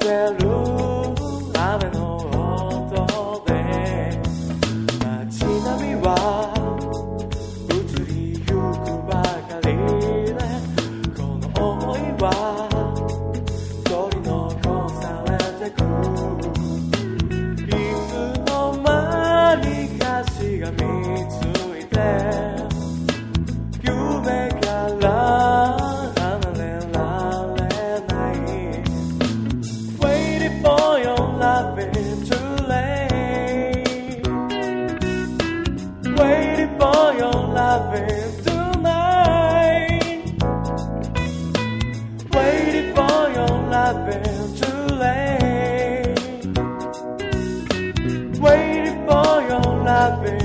る雨の音で街並みは移りゆくばかりでこの想いは取り残されてくいつの間にかしがみついて夢から離れられない Waiting for your loving too late Waiting for your loving tonight Waiting for your loving too late Waiting for your loving